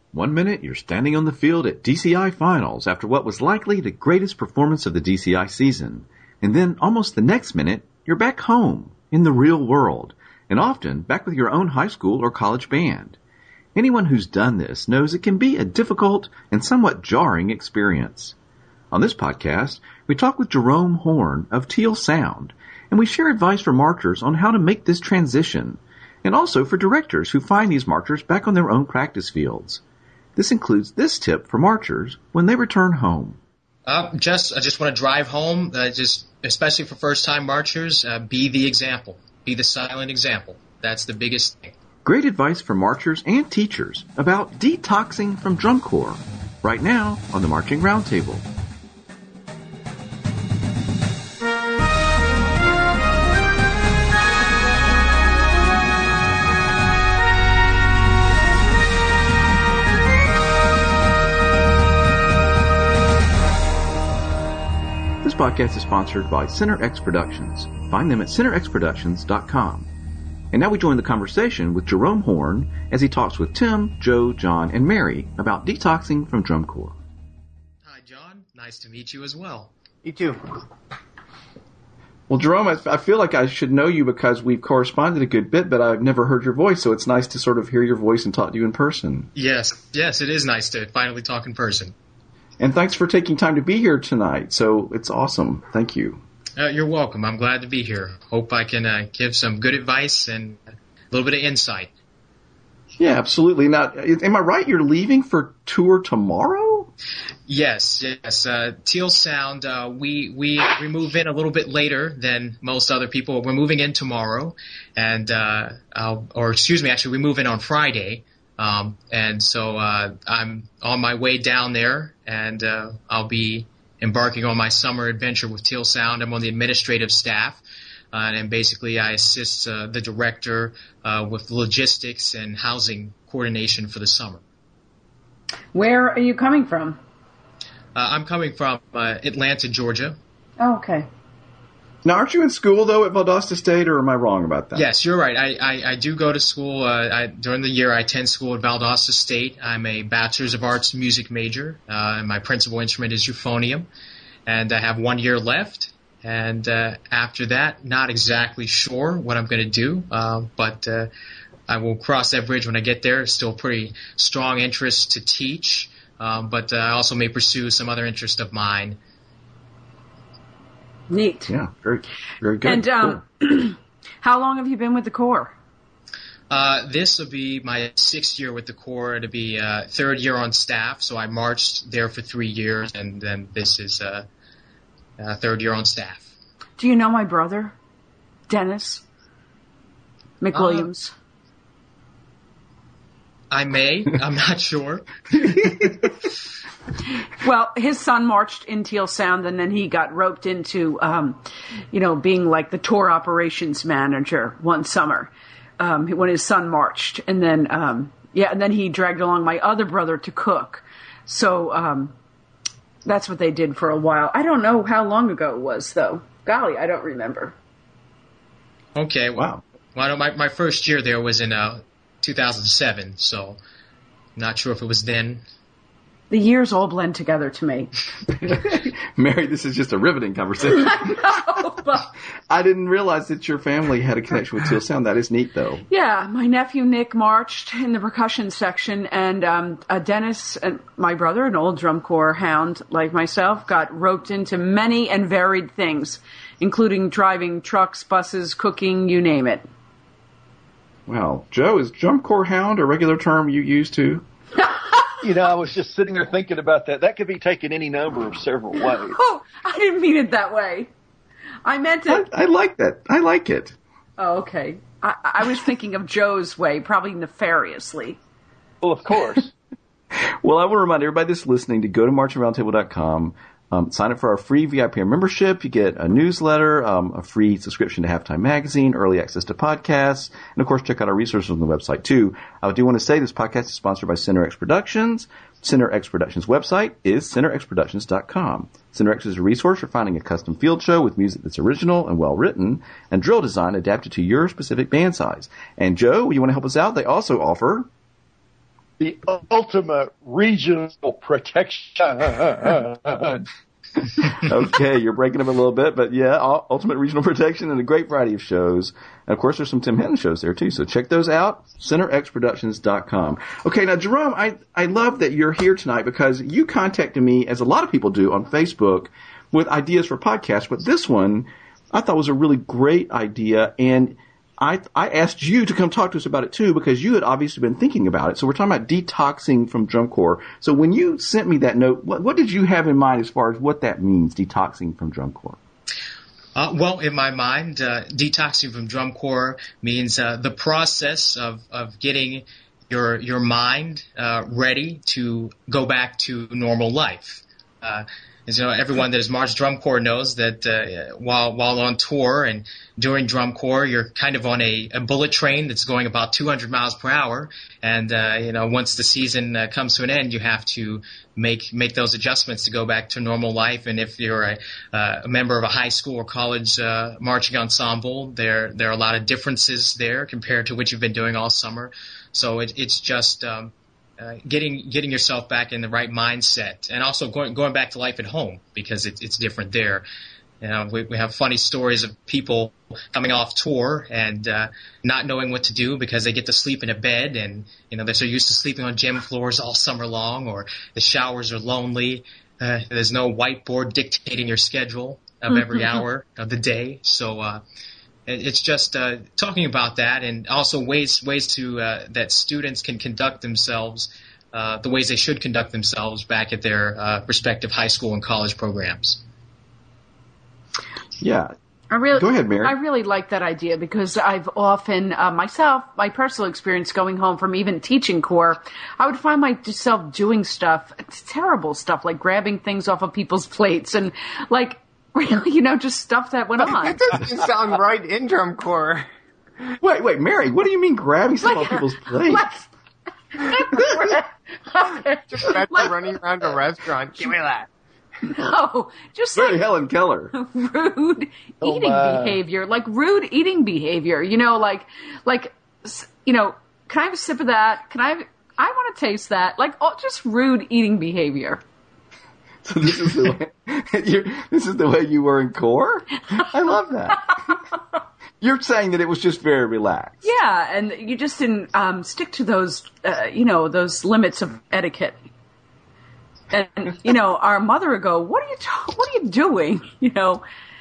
One minute, you're standing on the field at DCI Finals after what was likely the greatest performance of the DCI season. And then, almost the next minute, you're back home, in the real world, and often back with your own high school or college band. Anyone who's done this knows it can be a difficult and somewhat jarring experience. On this podcast, we talk with Jerome Horn of Teal Sound, and we share advice for marchers on how to make this transition, and also for directors who find these marchers back on their own practice fields. This includes this tip for marchers when they return home. I just want to drive home, especially for first-time marchers, be the example. Be the silent example. That's the biggest thing. Great advice for marchers and teachers about detoxing from drum corps. Right now on the Marching Roundtable. This podcast is sponsored by Center X Productions. Find them at centerxproductions.com. And now we join the conversation with Jerome Horn as he talks with Tim, Joe, John, and Mary about detoxing from drum corps. Hi, John. Nice to meet you as well. You too. Well, Jerome, I feel like I should know you because we've corresponded a good bit, but I've never heard your voice, so it's nice to sort of hear your voice and talk to you in person. Yes, it is nice to finally talk in person. And thanks for taking time to be here tonight. So it's awesome. Thank you. You're welcome. I'm glad to be here. Hope I can give some good advice and a little bit of insight. Yeah, absolutely. Now, am I right? You're leaving for tour tomorrow? Yes. Teal Sound, we move in a little bit later than most other people. We're moving in tomorrow, and we move in on Friday. And so I'm on my way down there, and I'll be embarking on my summer adventure with Teal Sound. I'm on the administrative staff, and basically I assist the director with logistics and housing coordination for the summer. Where are you coming from? I'm coming from Atlanta, Georgia. Oh, okay. Now, aren't you in school, though, at Valdosta State, or am I wrong about that? Yes, you're right. I do go to school. During the year, I attend school at Valdosta State. I'm a Bachelor's of Arts music major, and my principal instrument is euphonium. And I have 1 year left. And after that, not exactly sure what I'm going to do, but I will cross that bridge when I get there. Still pretty strong interest to teach, but I also may pursue some other interest of mine. Neat. Yeah, very, very good. And cool. How long have you been with the Corps? This will be my 6th year with the Corps. It'll be 3rd year on staff, so I marched there for 3 years, and then this is 3rd year on staff. Do you know my brother, Dennis McWilliams? I may. I'm not sure. Well, his son marched in Teal Sound, and then he got roped into, being like the tour operations manager one summer when his son marched. And then, and then he dragged along my other brother to cook. So that's what they did for a while. I don't know how long ago it was, though. Golly, I don't remember. Okay. Wow. Well, my first year there was in 2007, so not sure if it was then. The years all blend together to me. Mary, this is just a riveting conversation. I know, but I didn't realize that your family had a connection with Teal Sound. That is neat, though. Yeah, my nephew Nick marched in the percussion section, and Dennis, and my brother, an old drum corps hound like myself, got roped into many and varied things, including driving trucks, buses, cooking, you name it. Well, Joe, is drum corps hound a regular term you use too? I was just sitting there thinking about that. That could be taken any number of several ways. Oh, I didn't mean it that way. I meant it. I like that. I like it. Oh, okay. I was thinking of Joe's way, probably nefariously. Well, of course. Well, I want to remind everybody that's listening to go to marchingroundtable.com. Sign up for our free VIP membership. You get a newsletter, a free subscription to Halftime Magazine, early access to podcasts, and of course check out our resources on the website too. I do want to say this podcast is sponsored by Center X Productions. Center X Productions website is centerxproductions.com. Center X is a resource for finding a custom field show with music that's original and well written, and drill design adapted to your specific band size. And Joe, you want to help us out? They also offer The ultimate regional protection. Okay, you're breaking up a little bit, but yeah, Ultimate Regional Protection and a great variety of shows. And of course, there's some Tim Henton shows there too, so check those out, centerxproductions.com. Okay, now Jerome, I love that you're here tonight because you contacted me, as a lot of people do, on Facebook with ideas for podcasts, but this one I thought was a really great idea, and I asked you to come talk to us about it too because you had obviously been thinking about it. So we're talking about detoxing from drum corps. So when you sent me that note, what did you have in mind as far as what that means, detoxing from drum corps? Well, in my mind, detoxing from drum corps means the process of getting your mind ready to go back to normal life. As you know, everyone that has marched drum corps knows that while on tour and during drum corps, you're kind of on a bullet train that's going about 200 miles per hour. And once the season comes to an end, you have to make those adjustments to go back to normal life. And if you're a member of a high school or college marching ensemble, there are a lot of differences there compared to what you've been doing all summer. So it's just getting yourself back in the right mindset, and also going back to life at home because it's different there. We have funny stories of people coming off tour and not knowing what to do because they get to sleep in a bed, and they're so used to sleeping on gym floors all summer long, or the showers are lonely. There's no whiteboard dictating your schedule of every hour of the day. So it's just talking about that, and also ways to that students can conduct themselves the ways they should conduct themselves back at their respective high school and college programs. Yeah. Go ahead, Mary. I really like that idea because I've often, myself, my personal experience going home from even teaching corps, I would find myself doing stuff, terrible stuff, like grabbing things off of people's plates and really, just stuff that went on. That doesn't sound right in drum corps. Wait, Mary, what do you mean grabbing stuff off people's plates? Just running around a restaurant. Give me that. No, just very Helen Keller. Rude eating behavior, rude eating behavior. Can I have a sip of that? I want to taste that. Just rude eating behavior. So this is the way you were in corps? I love that. You're saying that it was just very relaxed. Yeah, and you just didn't stick to those, those limits of etiquette. And our mother would go, "What are you doing?" Now,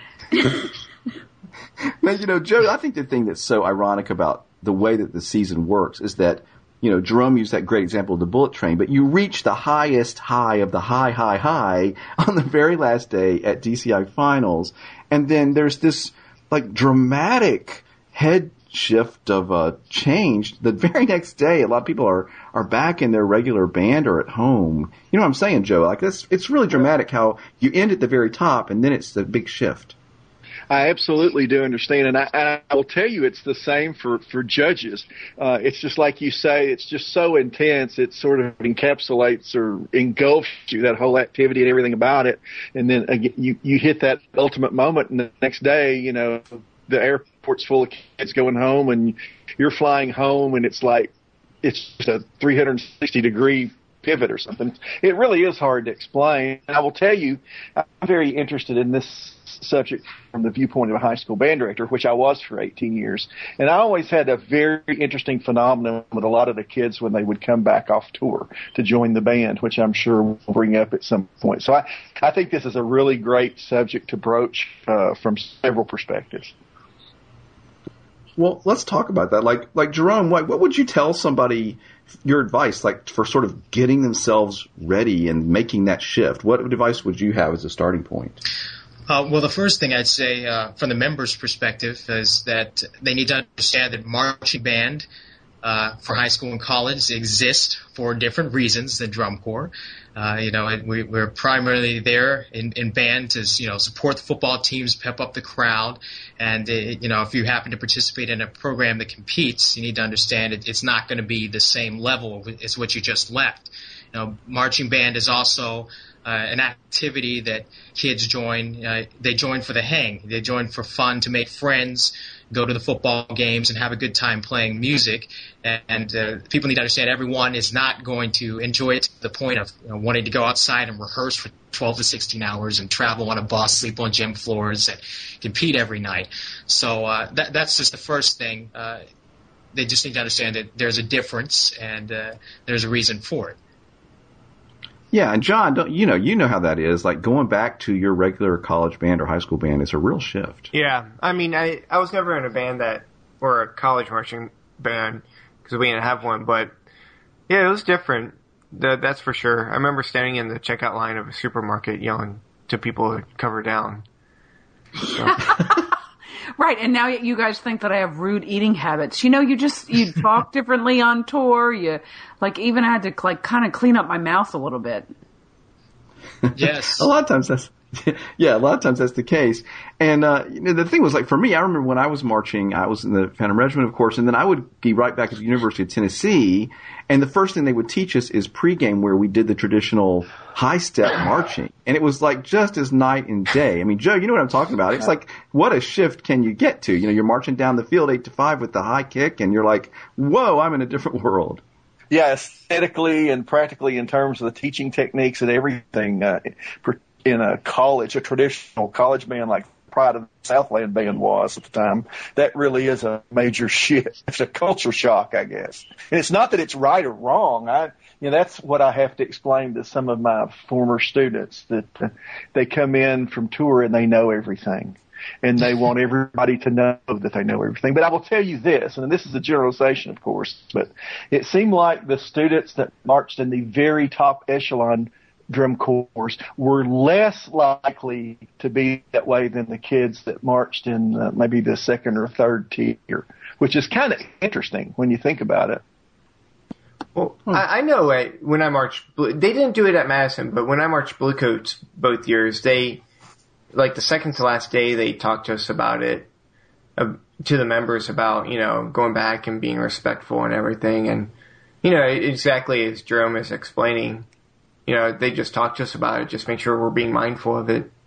Joe, I think the thing that's so ironic about the way that the season works is that, Jerome used that great example of the bullet train, but you reach the highest high of the high on the very last day at DCI finals. And then there's this dramatic head shift of change. The very next day, a lot of people are back in their regular band or at home. You know what I'm saying, Joe? It's really dramatic how you end at the very top and then it's the big shift. I absolutely do understand, and I will tell you it's the same for judges. It's just like you say, it's just so intense. It sort of encapsulates or engulfs you, that whole activity and everything about it. And then again, you hit that ultimate moment, and the next day, the airport's full of kids going home, and you're flying home, and it's just a 360-degree pivot or something. It really is hard to explain. And I will tell you, I'm very interested in this subject from the viewpoint of a high school band director, which I was for 18 years. And I always had a very interesting phenomenon with a lot of the kids when they would come back off tour to join the band, which I'm sure we'll bring up at some point. So I think this is a really great subject to broach from several perspectives. Well, let's talk about that. Like Jerome, what would you tell somebody, your advice, for sort of getting themselves ready and making that shift? What advice would you have as a starting point? Well, the first thing I'd say from the members' perspective is that they need to understand that marching band for high school and college exist for different reasons than drum corps. We're primarily there in band to support the football teams, pep up the crowd, and if you happen to participate in a program that competes, you need to understand it's not going to be the same level as what you just left. Marching band is also an activity that kids join. They join for the hang. They join for fun, to make friends, go to the football games and have a good time playing music. And people need to understand everyone is not going to enjoy it to the point of wanting to go outside and rehearse for 12 to 16 hours and travel on a bus, sleep on gym floors, and compete every night. So that's just the first thing. They just need to understand that there's a difference and there's a reason for it. Yeah, and John, you know how that is. Like going back to your regular college band or high school band is a real shift. Yeah, I mean, I was never in a band or a college marching band because we didn't have one, but yeah, it was different. That's for sure. I remember standing in the checkout line of a supermarket yelling to people to cover down. So. Right, and now you guys think that I have rude eating habits. You talk differently on tour. You even had to kind of clean up my mouth a little bit. Yes. A lot of times that's the case. And the thing was, for me, I remember when I was marching, I was in the Phantom Regiment, of course, and then I would be right back at the University of Tennessee, and the first thing they would teach us is pregame, where we did the traditional high step marching, and it was just as night and day. I mean, Joe, you know what I'm talking about. It's what a shift can you get to? You're marching down the field 8 to 5 with the high kick, and you're like, whoa, I'm in a different world. Yeah, aesthetically and practically in terms of the teaching techniques and everything, in a traditional college band like Pride of the Southland band was at the time, that really is a major shift. It's a culture shock, I guess. And it's not that it's right or wrong. That's what I have to explain to some of my former students, that they come in from tour and they know everything. And they want everybody to know that they know everything. But I will tell you this, and this is a generalization, of course, but it seemed like the students that marched in the very top echelon drum corps were less likely to be that way than the kids that marched in maybe the second or third tier, which is kind of interesting when you think about it. Well, I know when I marched, they didn't do it at Madison, but when I marched Bluecoats both years, the second to last day, they talked to us about it, to the members about, going back and being respectful and everything. And, exactly as Jerome is explaining, they just talk to us about it, just make sure we're being mindful of it.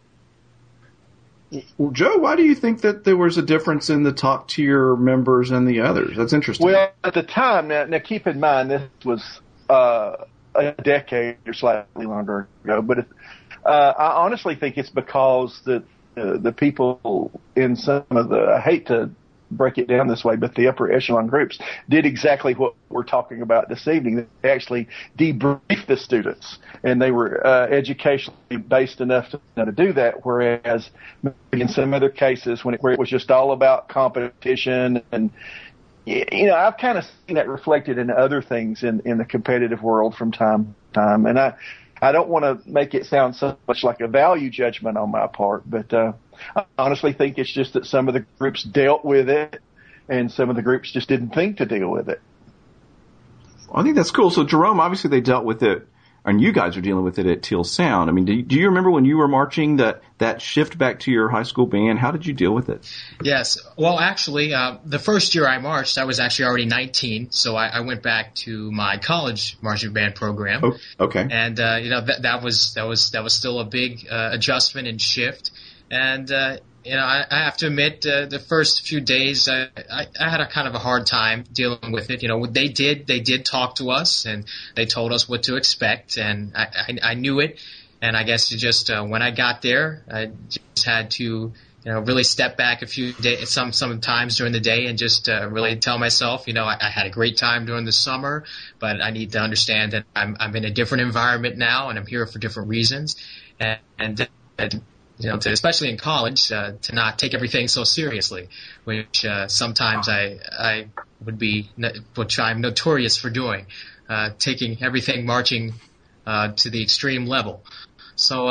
Well, Joe, why do you think that there was a difference in the top tier members and the others? That's interesting. Well, at the time, now keep in mind, this was a decade or slightly longer ago, but I honestly think it's because the people in some of I hate to break it down this way, but the upper echelon groups did exactly what we're talking about this evening. They actually debriefed the students, and they were educationally based enough to do that, whereas maybe in some other cases where it was just all about competition, and I've kind of seen that reflected in other things in the competitive world from time to time, and I don't want to make it sound so much like a value judgment on my part, but I honestly think it's just that some of the groups dealt with it and some of the groups just didn't think to deal with it. I think that's cool. So, Jerome, obviously they dealt with it, and you guys are dealing with it at Teal Sound. I mean, do you remember when you were marching that shift back to your high school band? How did you deal with it? Yes. Well, actually, the first year I marched, I was actually already 19, so I went back to my college marching band program. Oh, okay. And that was still a big adjustment and shift. And I have to admit, the first few days I had a kind of a hard time dealing with it. They did talk to us and they told us what to expect, and I knew it. And I guess just when I got there, I just had to really step back a few days, sometimes during the day, and just really tell myself, I had a great time during the summer, but I need to understand that I'm in a different environment now, and I'm here for different reasons, and especially in college, to not take everything so seriously, which sometimes I which I'm notorious for doing, taking everything marching to the extreme level. So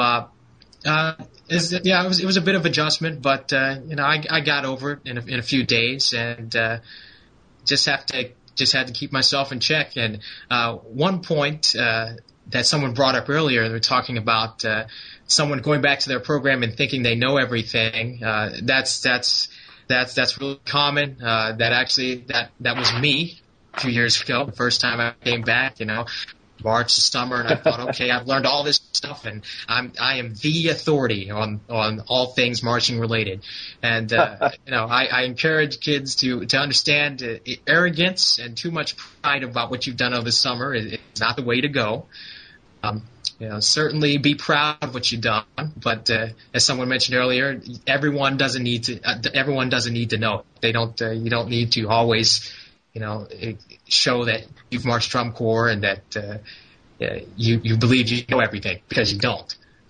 it was a bit of adjustment, but I got over it in a few days, and just had to keep myself in check. And one point that someone brought up earlier, they were talking about someone going back to their program and thinking they know everything. That's really common. That was me a few years ago. The first time I came back, March, the summer, and I thought, okay, I've learned all this stuff, and I am the authority on all things marching related. And I encourage kids to understand arrogance and too much pride about what you've done over the summer is not the way to go. Certainly be proud of what you've done, but as someone mentioned earlier, everyone doesn't need to know. They don't. You don't need to always, show that you've marched drum corps and that you believe you know everything, because you don't.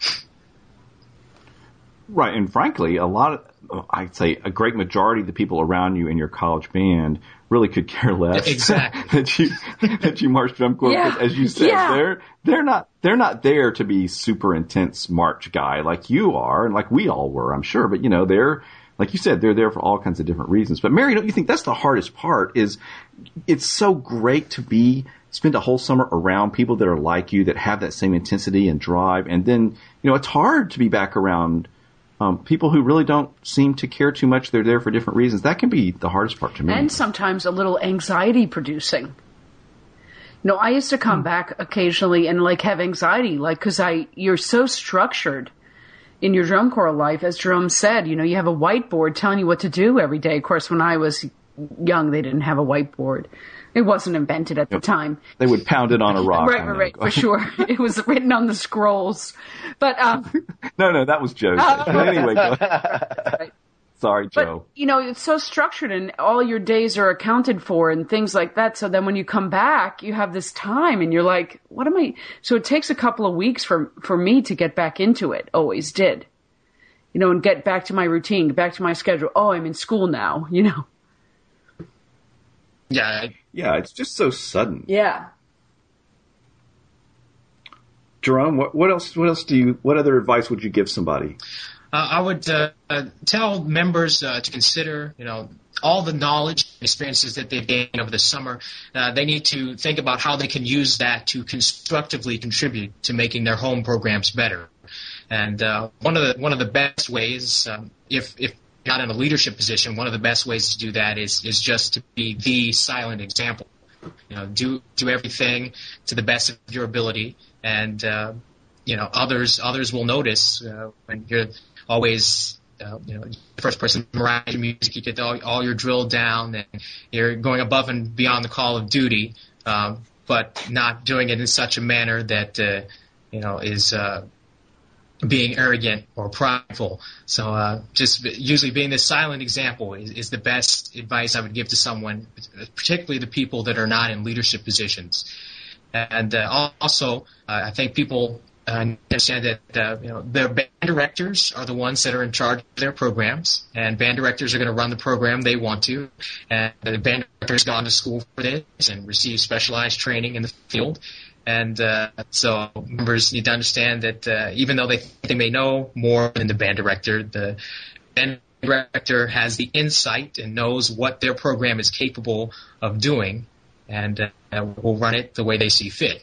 Right, and frankly, I'd say a great majority of the people around you in your college band really could care less exactly. that you march drum corps. Yeah. Because as you said, Yeah. they're not there to be super intense march guy like you are and like we all were, I'm sure. But they're, like you said, they're there for all kinds of different reasons. But Mary, don't you think that's the hardest part? Is it's so great to spend a whole summer around people that are like you, that have that same intensity and drive, and then it's hard to be back around people who really don't seem to care too much. They're there for different reasons. That can be the hardest part to me. And sometimes a little anxiety producing. I used to come back occasionally and have anxiety, because you're so structured in your drum corps life. As Jerome said, you have a whiteboard telling you what to do every day. Of course, when I was young, they didn't have a whiteboard. It wasn't invented at the time. They would pound it on a rock. Right, for sure. It was written on the scrolls. But No, that was Joe. Anyway, go ahead. Right. Sorry, Joe. But, it's so structured and all your days are accounted for and things like that. So then when you come back, you have this time and you're like, what am I? So it takes a couple of weeks for me to get back into it. Always did. And get back to my routine, get back to my schedule. Oh, I'm in school now, Yeah, it's just so sudden. Yeah. Jerome, what other advice would you give somebody? I would tell members to consider, all the knowledge and experiences that they've gained over the summer. They need to think about how they can use that to constructively contribute to making their home programs better. And one of the best ways, if not in a leadership position, one of the best ways to do that is just to be the silent example. Do everything to the best of your ability, and others will notice when you're always the first person to memorize your music. You get all your drill down, and you're going above and beyond the call of duty, but not doing it in such a manner that is being arrogant or prideful. So just usually being the silent example is the best advice I would give to someone, particularly the people that are not in leadership positions. And also, I think people understand that their band directors are the ones that are in charge of their programs, and band directors are going to run the program they want to, and the band director's gone to school for this and received specialized training in the field. And so members need to understand that even though they may know more than the band director, the band director has the insight and knows what their program is capable of doing, and will run it the way they see fit.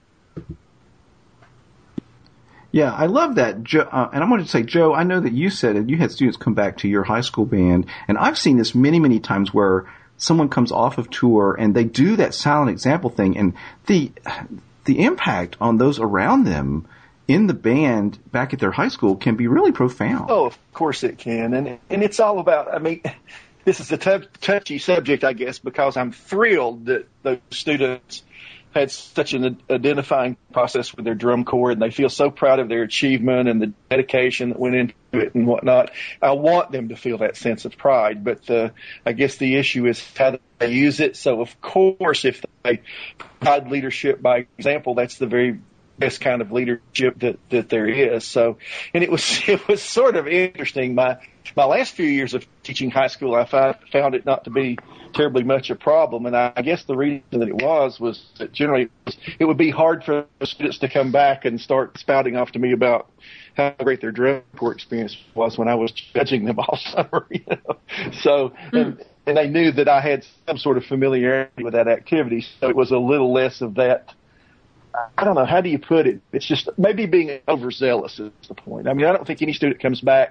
Yeah, I love that, Joe. And I wanted to say, Joe, I know that you said that you had students come back to your high school band, and I've seen this many, many times where someone comes off of tour and they do that silent example thing, and the impact on those around them in the band back at their high school can be really profound. Oh, of course it can. And it's all about, this is a touchy subject, I guess, because I'm thrilled that those students had such an identifying process with their drum corps, and they feel so proud of their achievement and the dedication that went into it and whatnot. I want them to feel that sense of pride, but I guess the issue is how they use it. So, of course, if they provide leadership by example, that's the very best kind of leadership that there is. So, and it was sort of interesting. My last few years of teaching high school, I found it not to be terribly much a problem, and I guess the reason that it was that generally it would be hard for students to come back and start spouting off to me about how great their drum corps experience was when I was judging them all summer. So, and they knew that I had some sort of familiarity with that activity, so it was a little less of that. I don't know, how do you put it? It's just maybe being overzealous is the point. I don't think any student comes back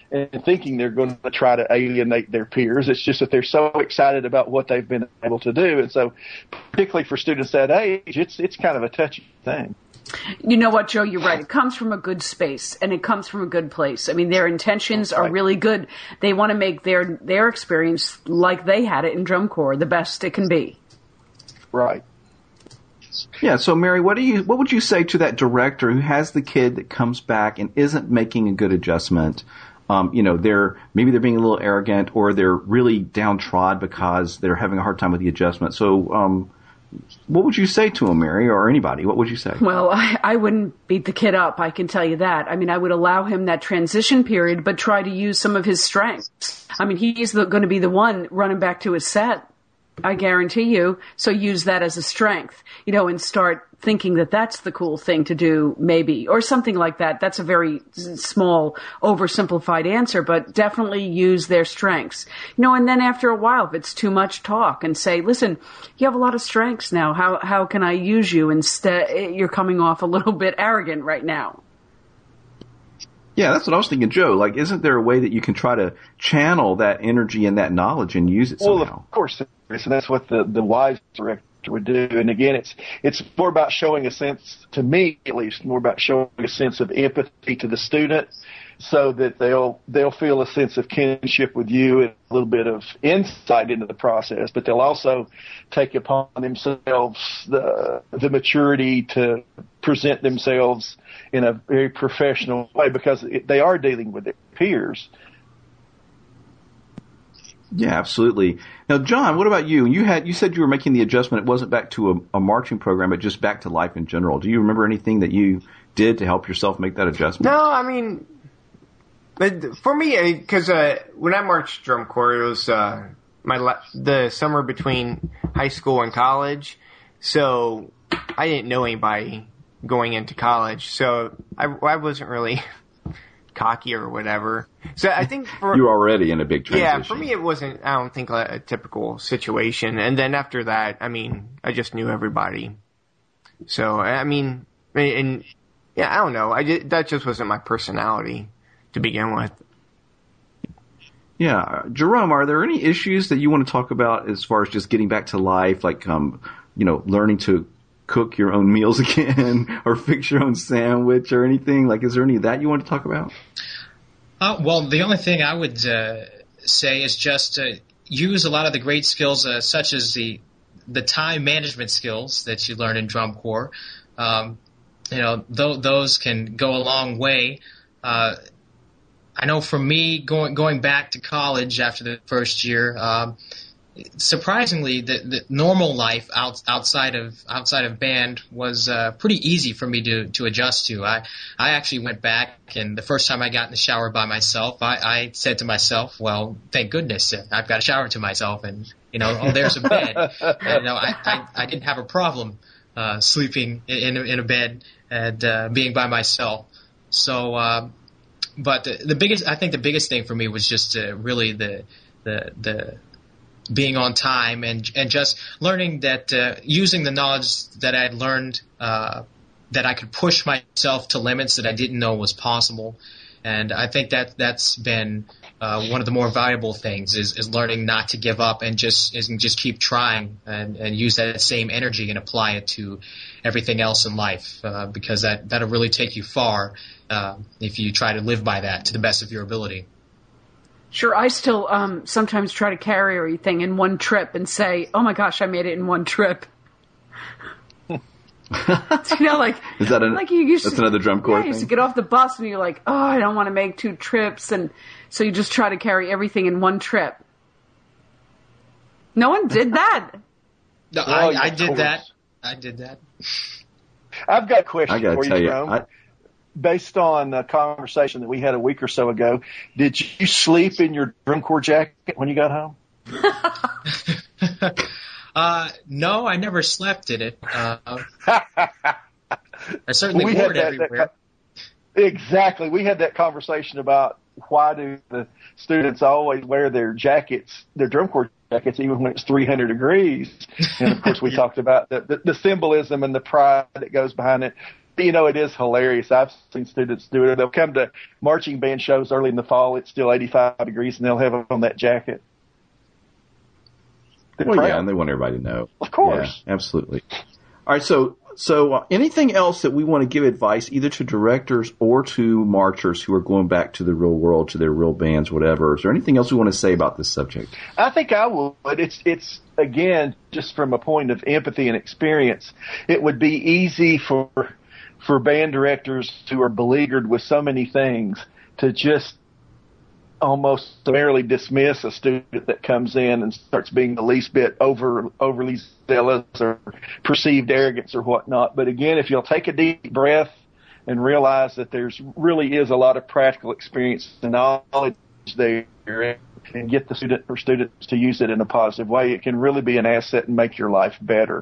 and thinking they're going to try to alienate their peers. It's just that they're so excited about what they've been able to do. And so particularly for students that age, it's kind of a touchy thing. You know what, Joe, you're right. It comes from a good space and it comes from a good place. I mean, their intentions are really good. They want to make their experience like they had it in drum corps the best it can be. Right. Yeah. So, Mary, what would you say to that director who has the kid that comes back and isn't making a good adjustment? Maybe they're being a little arrogant, or they're really downtrodden because they're having a hard time with the adjustment. So, what would you say to him, Mary, or anybody? What would you say? Well, I wouldn't beat the kid up, I can tell you that. I mean, I would allow him that transition period, but try to use some of his strengths. I mean, he's going to be the one running back to his set, I guarantee you. So use that as a strength, and start thinking that that's the cool thing to do, maybe, or something like that. That's a very small, oversimplified answer, but definitely use their strengths. And then after a while, if it's too much talk, and say, listen, you have a lot of strengths now. How can I use you? Instead, you're coming off a little bit arrogant right now. Yeah, that's what I was thinking, Joe. Like, isn't there a way that you can try to channel that energy and that knowledge and use it somehow? Well, of course, and that's what the wise director would do. And again, it's more about showing a sense, to me at least, more about showing a sense of empathy to the student, so that they'll feel a sense of kinship with you and a little bit of insight into the process. But they'll also take upon themselves the maturity to present themselves in a very professional way, because they are dealing with their peers. Yeah, absolutely. Now, John, what about you? You said you were making the adjustment. It wasn't back to a marching program, but just back to life in general. Do you remember anything that you did to help yourself make that adjustment? No, I mean, for me, because when I marched drum corps, it was the summer between high school and college, so I didn't know anybody going into college, so I wasn't really cocky or whatever. So I think you're already in a big transition. Yeah, for me it wasn't, I don't think, a typical situation. And then after that, I mean, I just knew everybody. So, I mean, and yeah, I don't know. That just wasn't my personality to begin with. Yeah. Jerome, are there any issues that you want to talk about as far as just getting back to life, like, learning to cook your own meals again or fix your own sandwich or anything? Like, is there any of that you want to talk about? Well, the only thing I would say is just use a lot of the great skills, such as the time management skills that you learn in drum corps. Those can go a long way. I know for me, going back to college after the first year, surprisingly, the normal life outside of band was pretty easy for me to adjust to. I actually went back, and the first time I got in the shower by myself, I said to myself, "Well, thank goodness I've got a shower to myself, and there's a bed." And, I didn't have a problem sleeping in a bed and being by myself. So, but the biggest thing for me was just really the being on time and just learning that using the knowledge that I had learned, that I could push myself to limits that I didn't know was possible. And I think that's been one of the more valuable things is learning not to give up and just keep trying and use that same energy and apply it to everything else in life, because that'll really take you far if you try to live by that to the best of your ability. Sure, I still sometimes try to carry everything in one trip and say, "Oh my gosh, I made it in one trip." Like, is that like you used that's to, another drum corps yeah, thing? you used to get off the bus and you're like, "Oh, I don't want to make 2 trips," and so you just try to carry everything in one trip. No one did that. No, I did that. I did that. I've got a question I gotta for tell you, you, Jerome. Based on a conversation that we had a week or so ago, did you sleep in your drum corps jacket when you got home? No, I never slept in it. I certainly wore it everywhere. Exactly. We had that conversation about why do the students always wear their jackets, their drum corps jackets, even when it's 300 degrees. And, of course, we talked about the symbolism and the pride that goes behind it. it is hilarious. I've seen students do it. They'll come to marching band shows early in the fall. It's still 85 degrees, and they'll have on that jacket. Yeah, and they want everybody to know. Of course. Yeah, absolutely. All right, so anything else that we want to give advice either to directors or to marchers who are going back to the real world, to their real bands, whatever? Is there anything else we want to say about this subject? I think I would. It's again, just from a point of empathy and experience, it would be easy for band directors who are beleaguered with so many things to just almost summarily dismiss a student that comes in and starts being the least bit overly zealous or perceived arrogance or whatnot. But again, if you'll take a deep breath and realize that there's really is a lot of practical experience and knowledge there, and get the student or students to use it in a positive way, it can really be an asset and make your life better.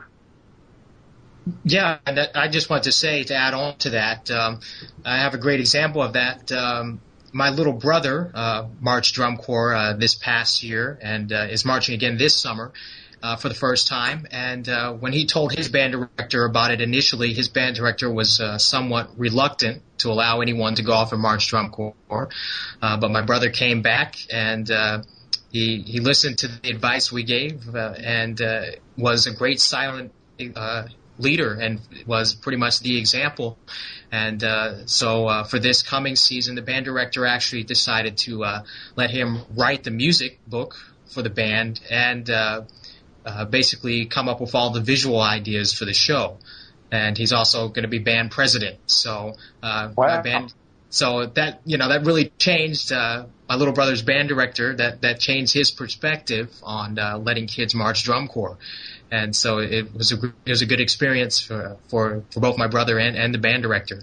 Yeah, and I just want to say, to add on to that, I have a great example of that. My little brother marched drum corps this past year and is marching again this summer for the first time. And when he told his band director about it initially, his band director was somewhat reluctant to allow anyone to go off and march drum corps. But my brother came back and he listened to the advice we gave and was a great silent leader and was pretty much the example. And so for this coming season, the band director actually decided to let him write the music book for the band and basically come up with all the visual ideas for the show. And he's also going to be band president. So my band, so that that really changed my little brother's band director. That changed his perspective on letting kids march drum corps. And so it was a good experience for both my brother and the band director.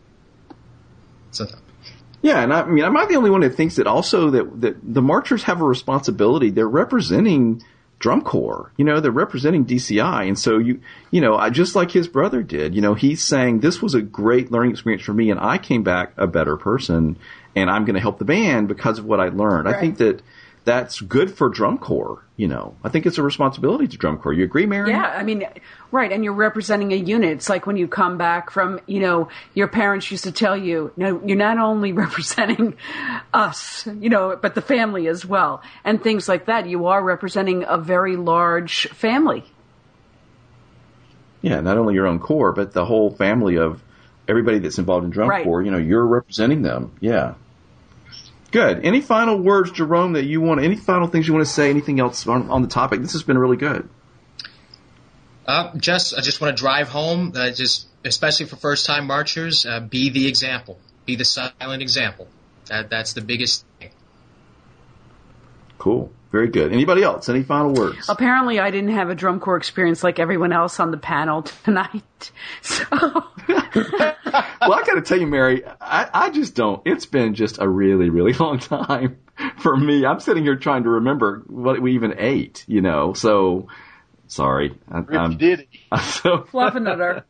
So. Yeah, and I mean, am I the only one that thinks that also that the marchers have a responsibility? They're representing drum corps, they're representing DCI, and so I just like his brother did. He's saying this was a great learning experience for me, and I came back a better person, and I'm going to help the band because of what I learned. Right. I think that's good for drum corps. I think it's a responsibility to drum corps. You agree, Mary? Yeah, I mean, right. And you're representing a unit. It's like when you come back from, your parents used to tell you, no, you're not only representing us, but the family as well. And things like that. You are representing a very large family. Yeah, not only your own corps, but the whole family of everybody that's involved in drum corps. You're representing them. Yeah. Good. Any final words, Jerome, any final things you want to say, anything else on the topic? This has been really good. I just want to drive home, especially for first-time marchers, be the example. Be the silent example. That's the biggest thing. Cool. Very good. Anybody else? Any final words? Apparently I didn't have a drum corps experience like everyone else on the panel tonight. So. Well, I got to tell you, Mary, I just don't. It's been just a really, really long time for me. I'm sitting here trying to remember what we even ate, so sorry. You did it. So, fluffing at her.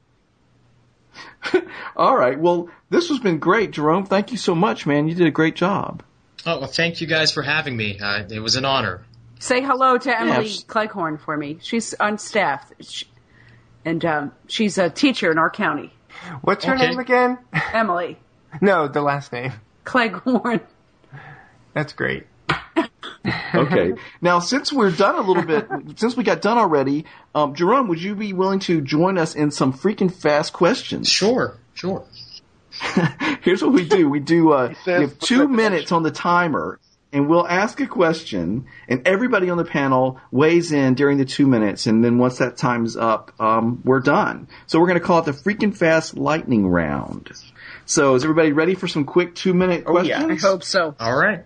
All right. Well, this has been great, Jerome. Thank you so much, man. You did a great job. Oh, well, thank you guys for having me. It was an honor. Say hello to Emily Cleghorn for me. She's on staff, and she's a teacher in our county. What's her name again? Emily. No, the last name. Cleghorn. That's great. Okay. Now, since we're done a little bit, since we got done already, Jerome, would you be willing to join us in some freaking fast questions? Sure. Here's what we do. We have 2 minutes on the timer, and we'll ask a question, and everybody on the panel weighs in during the 2 minutes, and then once that time's up, we're done. So we're going to call it the freaking fast lightning round. So is everybody ready for some quick 2-minute questions? Yeah, I hope so. All right.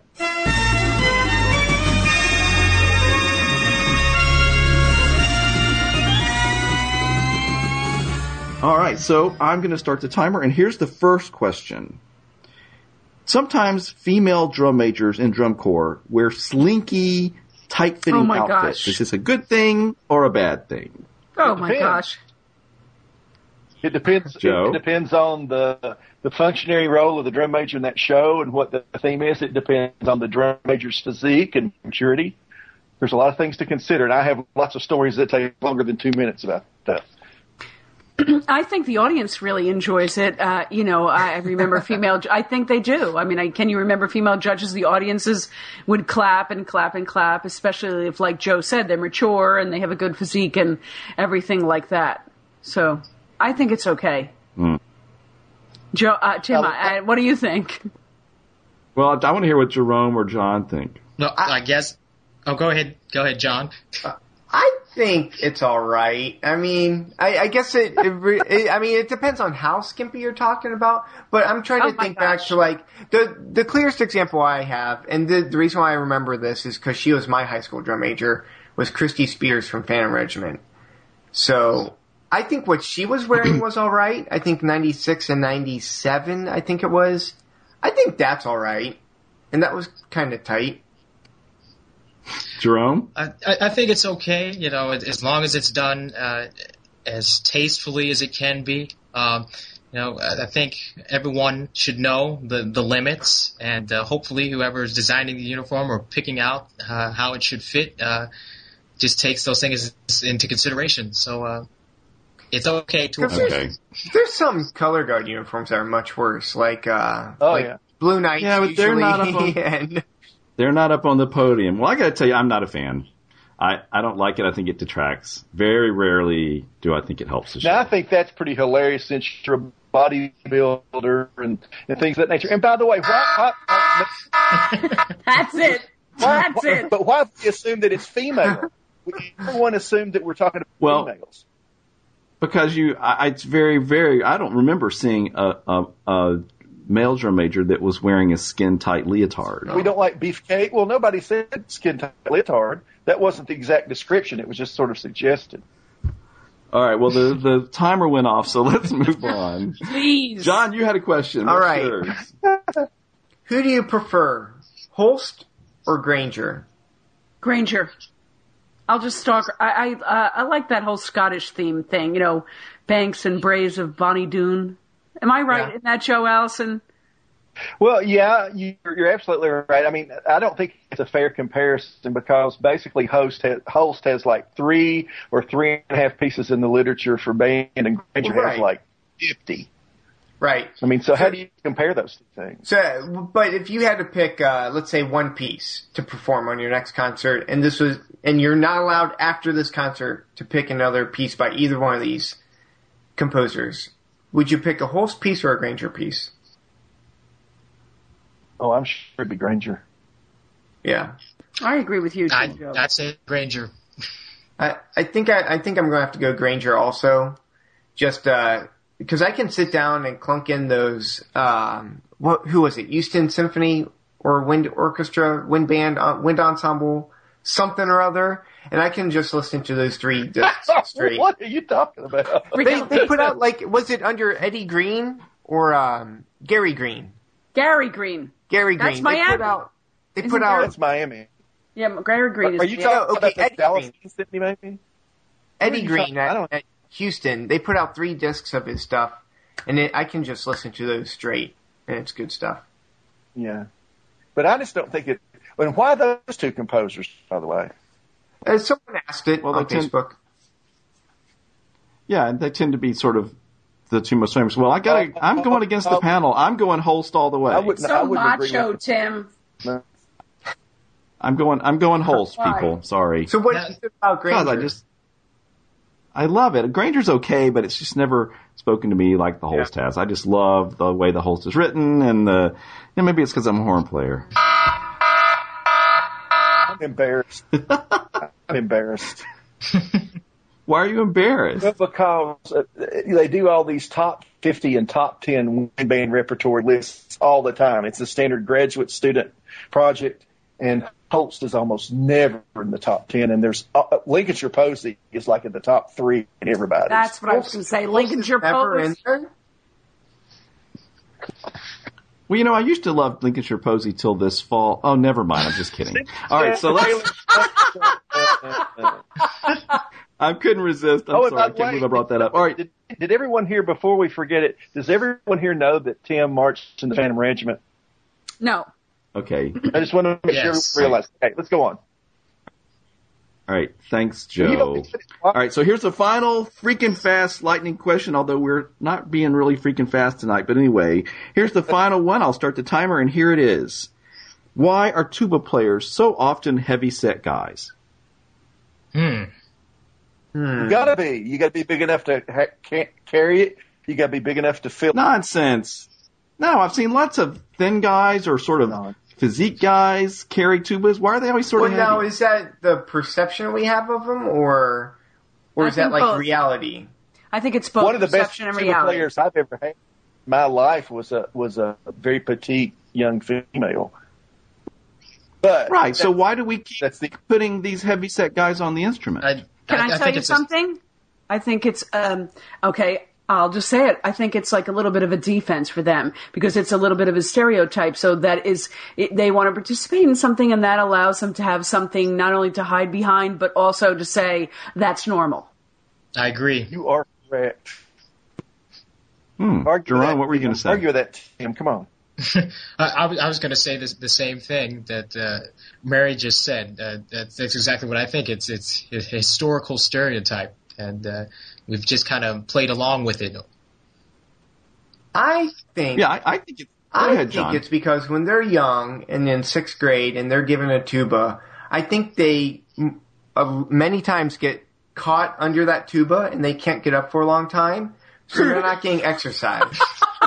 All right, so I'm going to start the timer, and here's the first question. Sometimes female drum majors in drum corps wear slinky, tight-fitting outfits. Gosh. Is this a good thing or a bad thing? Oh, my gosh. It depends. Joe? It depends on the functionary role of the drum major in that show and what the theme is. It depends on the drum major's physique and maturity. There's a lot of things to consider, and I have lots of stories that take longer than 2 minutes about that. I think the audience really enjoys it. I remember I think they do. I mean, can you remember female judges? The audiences would clap and clap and clap, especially if, like Joe said, they're mature and they have a good physique and everything like that. So I think it's okay. Joe, Tim, what do you think? Well, I want to hear what Jerome or John think. No, I guess. Oh, go ahead, John. I think it's all right. I mean, I guess it depends on how skimpy you're talking about. But I'm trying to think back to like the clearest example I have, and the reason why I remember this is because she was my high school drum major, was Christy Spears from Phantom Regiment. So I think what she was wearing was all right. I think 96 and 97, I think it was. I think that's all right, and that was kind of tight. Jerome? I think it's okay, as long as it's done as tastefully as it can be. I think everyone should know the limits, and hopefully whoever is designing the uniform or picking out how it should fit just takes those things into consideration. So it's okay to okay. There's some color guard uniforms that are much worse, like Blue Knights. Yeah, but they're not up on. They're not up on the podium. Well, I got to tell you, I'm not a fan. I don't like it. I think it detracts. Very rarely do I think it helps the show. Now, I think that's pretty hilarious since you're a bodybuilder and things of that nature. And by the way, why That's it. That's it. But why do you assume that it's female? Everyone assumed that we're talking about females. Because it's very, very. I don't remember seeing a male drum major that was wearing a skin-tight leotard. We don't like beefcake. Well, nobody said skin-tight leotard. That wasn't the exact description. It was just sort of suggested. All right. Well, the timer went off, so let's move on. Please. John, you had a question. All What's right. yours? Who do you prefer, Holst or Granger? Granger. I'll just stalk. I like that whole Scottish theme thing. Banks and Braes of Bonnie Doon. Am I right in that, Joe Allison? Well, yeah, you're absolutely right. I mean, I don't think it's a fair comparison because basically Holst has like 3 or 3.5 pieces in the literature for band, and Granger has like 50. Right. I mean, so how do you compare those two things? So, but if you had to pick, let's say, one piece to perform on your next concert, and you're not allowed after this concert to pick another piece by either one of these composers, would you pick a Holst piece or a Granger piece? Oh, I'm sure it'd be Granger. Yeah. I agree with you, too, Joe. That's it, Granger. I think I'm going to have to go Granger also, just because I can sit down and clunk in those. Who was it? Houston Symphony or Wind Orchestra, Wind Band, Wind Ensemble, something or other, and I can just listen to those 3 discs straight. What are you talking about? They put out, like, was it under Eddie Green or Gary Green? Gary Green. Gary Green. That's Miami. They put out. That's Miami. Yeah, Gary Green is. Are you talking about Eddie Dallas Green. Symphony, maybe? Eddie Green at Houston. They put out 3 discs of his stuff, and I can just listen to those straight, and it's good stuff. Yeah. But I just don't think it. And why those 2 composers, by the way? Someone asked it on Facebook. Yeah, and they tend to be sort of the 2 most famous. Well, I'm going against the panel. I'm going Holst all the way. I wouldn't macho, agree Tim. No. I'm going Holst, people. Sorry. So what do you think about Granger? God, I love it. Granger's okay, but it's just never spoken to me like the Holst has. I just love the way the Holst is written, and maybe it's because I'm a horn player. I'm embarrassed. I'm embarrassed. Why are you embarrassed? Well, because they do all these top 50 and top 10 wind band repertory lists all the time. It's a standard graduate student project, and Holst is almost never in the top 10. And there's Lincolnshire Posey is like in the top 3 in everybody. That's what I was going to say. Lincolnshire Posey. Well, I used to love Lincolnshire Posey till this fall. Oh, never mind. I'm just kidding. All right, so let's. I couldn't resist. I'm sorry. I can't believe I brought that up. All right. Did everyone here, before we forget it, does everyone here know that Tim marched in the Phantom Regiment? No. Okay. I just want to make sure we realize. Okay, let's go on. All right, thanks, Joe. All right, so here's the final freaking fast lightning question, although we're not being really freaking fast tonight. But anyway, here's the final one. I'll start the timer, and here it is. Why are tuba players so often heavy-set guys? You gotta be. You gotta be big enough to carry it. You gotta be big enough to fill it. Nonsense. No, I've seen lots of thin guys or sort of physique guys carry tubas. Why are they always sort of heavy? Now, is that the perception we have of them, or is that like both. Reality? I think it's both. One of the best tuba players I've ever had in my life was a very petite young female. But right, so why do we keep putting these heavy-set guys on the instrument? Can I tell you something? I think it's, okay, I'll just say it. I think it's like a little bit of a defense for them because it's a little bit of a stereotype. So they want to participate in something, and that allows them to have something not only to hide behind, but also to say that's normal. I agree. You are correct. Jerome, what were you going to say? Argue that, Tim. Come on. I was going to say the same thing that Mary just said. That's exactly what I think. It's a historical stereotype, and we've just kind of played along with it. I think. Yeah, I think it's. I think it's because when they're young and in 6th grade and they're given a tuba, I think they many times get caught under that tuba and they can't get up for a long time, so they're not getting exercise.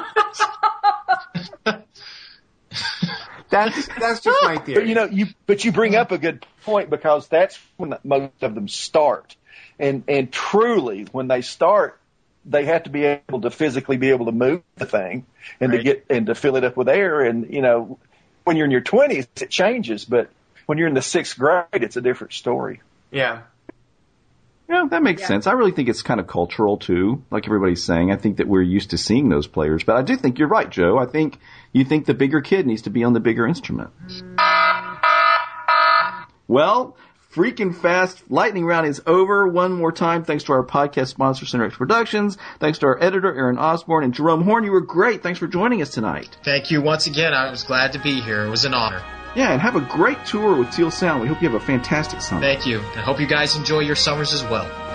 That's just my theory. But you bring up a good point because that's when most of them start, and truly when they start, they have to be able to physically be able to move the thing and to fill it up with air. And when you're in your 20s, it changes, but when you're in the 6th grade, it's a different story. Yeah. Yeah, that makes sense. I really think it's kind of cultural, too, like everybody's saying. I think that we're used to seeing those players. But I do think you're right, Joe. I think you think the bigger kid needs to be on the bigger instrument. Well, freaking fast lightning round is over. One more time, thanks to our podcast sponsor, CenterX Productions. Thanks to our editor, Aaron Osborne. And Jerome Horn, you were great. Thanks for joining us tonight. Thank you once again. I was glad to be here. It was an honor. Yeah, and have a great tour with Teal Sound. We hope you have a fantastic summer. Thank you. I hope you guys enjoy your summers as well.